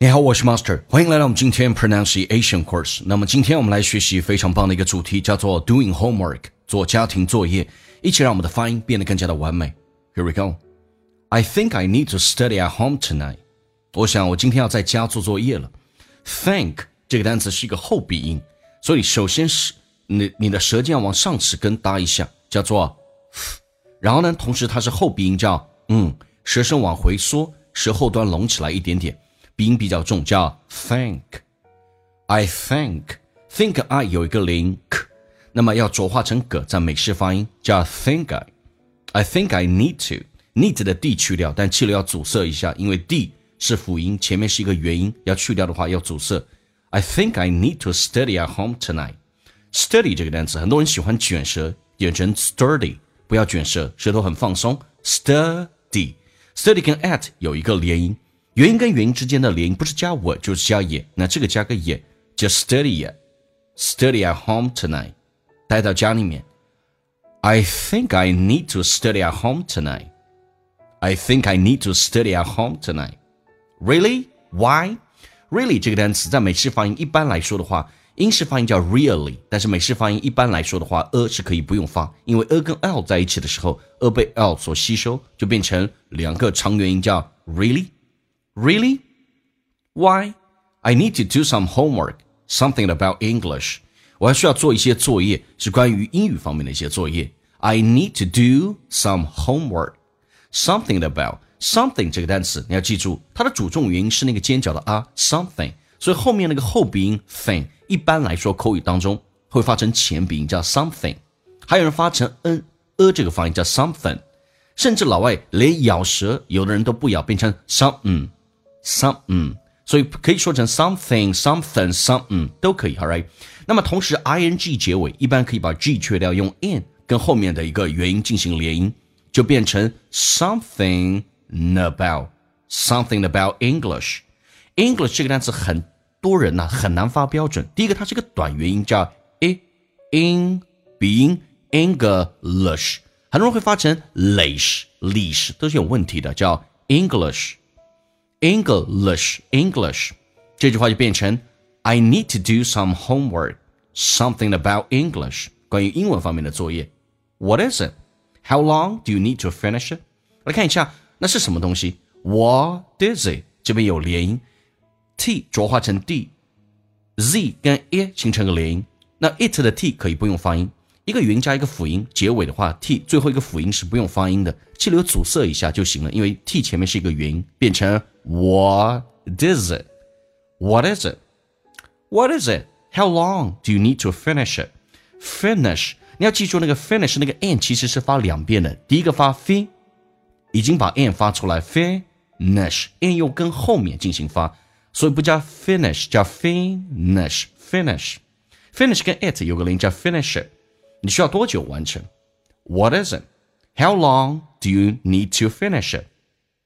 你好，我是 Master， 欢迎来到我们今天 Pronunciation Course。那么今天我们来学习非常棒的一个主题，叫做 Doing Homework， 做家庭作业，一起让我们的发音变得更加的完美。Here we go. I think I need to study at home tonight. 我想我今天要在家做作业了。Think 这个单词是一个后鼻音，所以首先是你的舌尖要往上齿根搭一下，叫做 f。然后呢，同时它是后鼻音，叫舌身往回缩，舌后端隆起来一点点。鼻音比较重，叫 think。 I think I 有一个连音 k， 那么要浊化成个，在美式发音叫 think I think I need to。 need 的 d 去掉，但去了要阻塞一下，因为 d 是辅音，前面是一个元音，要去掉的话要阻塞。 I think I need to study at home tonight。 Study 这个单词很多人喜欢卷舌，卷成 sturdy， 不要卷舌，舌头很放松。 Study 跟 at 有一个连音，元音跟元音之间的连音不是加我就是加也，那这个加个也叫 study at home tonight， 带到家里面。 I think I need to study at home tonight. I think I need to study at home tonight. Really? Why? Really 这个单词在美式发音一般来说的话，英式发音叫 really， 但是美式发音一般来说的话是可以不用发，因为跟 l 在一起的时候被 l 所吸收，就变成两个长元音叫 really。Really? Why? I need to do some homework, something about English. 我还需要做一些作业，是关于英语方面的一些作业。I need to do some homework, something about. Something 这个单词你要记住，它的主重元音是那个尖角的 something， 所以后面那个后鼻音 thing 一般来说口语当中会发成前鼻音叫 something， 还有人发成这个发音叫 something， 甚至老外连咬舌有的人都不咬，变成 something，所以可以说成 something something something 都可以 alright。 那么同时 ing 结尾一般可以把 g 去掉，用 n 跟后面的一个元音进行连音，就变成 something about English。 English 这个单词很多人很难发标准。第一个，它是个短元音叫 in 鼻音 English， 很多人会发成 lish 都是有问题的，叫 English。这句话就变成 I need to do some homework, something about English， 关于英文方面的作业。 What is it? How long do you need to finish it? 来看一下那是什么东西。 What is it? 这边有连音， t 浊化成 d， z 跟 e 形成个连音，那 it 的 t 可以不用发音，一个元音加一个辅音，结尾的话 t 最后一个辅音是不用发音的，气流阻塞一下就行了，因为 t 前面是一个元音，变成 What is it? What is it? What is it? How long do you need to finish it? Finish 你要记住那个 finish 那个 n 其实是发两遍的，第一个发 fin， 已经把 n 发出来 finish， n 又跟后面进行发，所以不叫 finish， 叫 finish。 Finish 跟 it 有个连叫 finish it， 你需要多久完成？ What is it? How long do you need to finish it?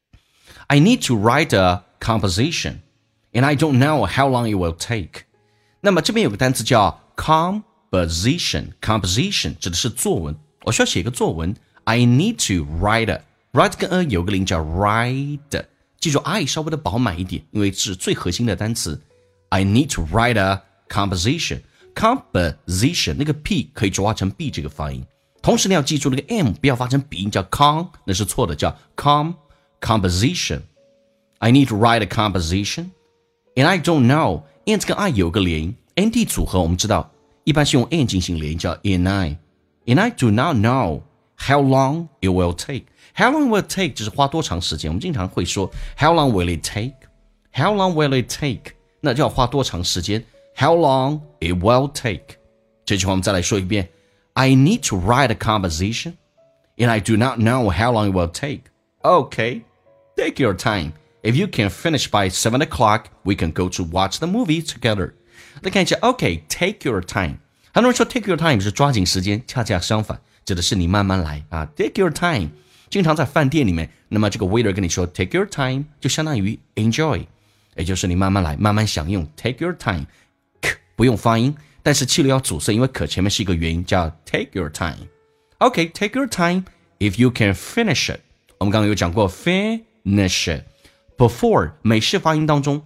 I need to write a composition, and I don't know how long it will take. 那么这边有个单词叫 composition 指的是作文，我需要写一个作文。 I need to write it. Write 跟有个音叫 write， 记住 I 稍微的饱满一点，因为是最核心的单词。 I need to write a composition 那个 P 可以浊化成 B 这个发音，同时你要记住那个 M 不要发成鼻音叫 com， 那是错的，叫 composition。 I need to write a composition, and I don't know. N 跟 I 有个连音， ND 组合我们知道一般是用 N 进行连音叫 and I do not know how long it will take. How long will it take 就是花多长时间，我们经常会说 How long will it take? How long will it take? 那就要花多长时间， How long it will take. 这句话我们再来说一遍， I need to write a composition, and I do not know how long it will take. Okay, take your time. If you can finish by 7 o'clock, we can go to watch the movie together. 来看一下 OK, take your time. 很多人说 take your time 是抓紧时间，恰恰相反，指的是你慢慢来啊。take your time 经常在饭店里面，那么这个 waiter 跟你说 take your time 就相当于 enjoy， 也就是你慢慢来，慢慢享用。 take your time 不用发音，但是气流要阻塞，因为可前面是一个元音叫 take your time。 OK, take your time if you can finish it. 我们刚刚有讲过 finish it before 美式发音当中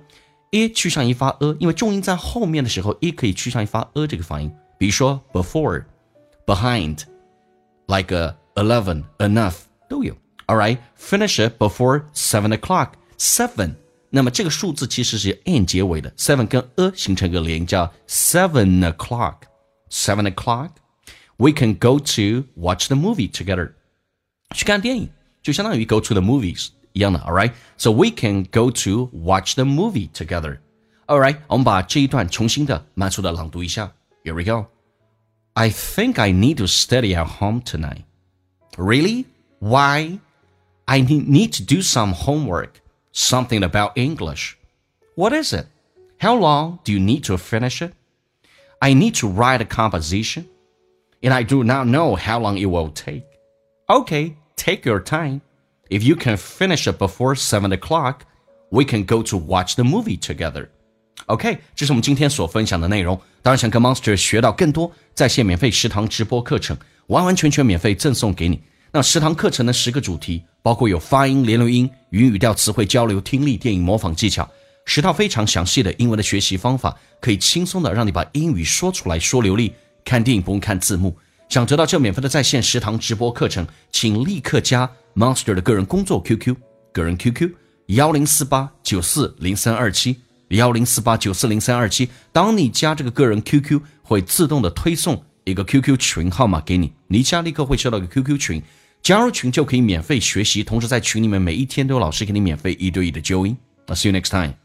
，a 去上一发 a， 因为重音在后面的时候 a 可以去上一发 a 这个发音。比如说 before, behind, like 11, enough 都有。Alright, finish it before 7 o'clock. 7， 那么这个数字其实是 n 结尾的 ，7 跟 a 形成一个连音，叫 7 o'clock. 7 o'clock, we can go to watch the movie together. 去看电影就相当于 go to the movies 一样的 ，alright? So we can go to watch the movie together. Alright, 我们把这一段重新的慢速的朗读一下。Here we go. I think I need to study at home tonight. Really? Why? I need to do some homework. Something about English. What is it? How long do you need to finish it? I need to write a composition, and I do not know how long it will take. Okay, take your time. If you can finish it before 7 o'clock, we can go to watch the movie together. OK, 这是我们今天所分享的内容。当然想跟 Monster 学到更多在线免费10堂直播课程，完完全全免费赠送给你。那10堂课程的10个主题，包括有发音、连留音、语音语调、词汇交流、听力、电影模仿技巧，10套非常详细的英文的学习方法，可以轻松的让你把英语说出来，说流利。看电影不用看字幕。想得到这免费的在线10堂直播课程，请立刻加 Monster 的个人工作 QQ， 个人 QQ 1048940327 1048940327。当你加这个个人 QQ， 会自动的推送一个 QQ 群号码给你，你一加立刻会收到一个 QQ 群。加入群就可以免费学习，同时在群里面每一天都有老师给你免费1对1的纠音。I'll see you next time.